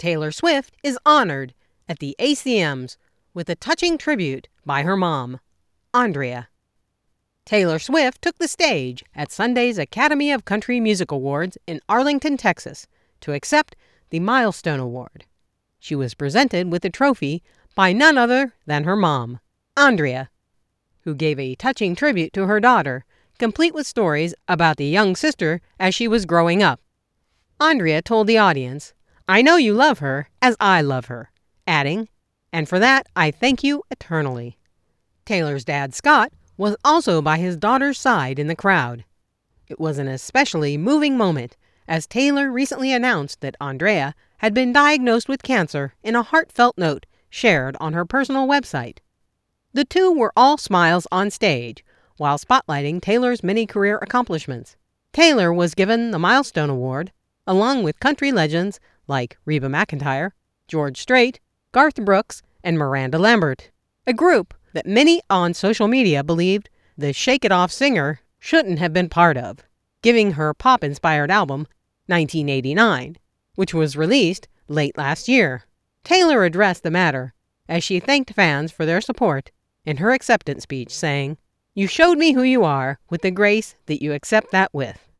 Taylor Swift is honored at the ACMs with a touching tribute by her mom, Andrea. Taylor Swift took the stage at Sunday's Academy of Country Music Awards in Arlington, Texas, to accept the Milestone Award. She was presented with the trophy by none other than her mom, Andrea, who gave a touching tribute to her daughter, complete with stories about the young sister as she was growing up. Andrea told the audience, "I know you love her as I love her," adding, "And for that, I thank you eternally." Taylor's dad, Scott, was also by his daughter's side in the crowd. It was an especially moving moment as Taylor recently announced that Andrea had been diagnosed with cancer in a heartfelt note shared on her personal website. The two were all smiles on stage while spotlighting Taylor's many career accomplishments. Taylor was given the Milestone Award, along with country legends like Reba McEntire, George Strait, Garth Brooks, and Miranda Lambert, a group that many on social media believed the Shake It Off singer shouldn't have been part of, giving her pop-inspired album 1989, which was released late last year. Taylor addressed the matter as she thanked fans for their support in her acceptance speech, saying, "You showed me who you are with the grace that you accept that with."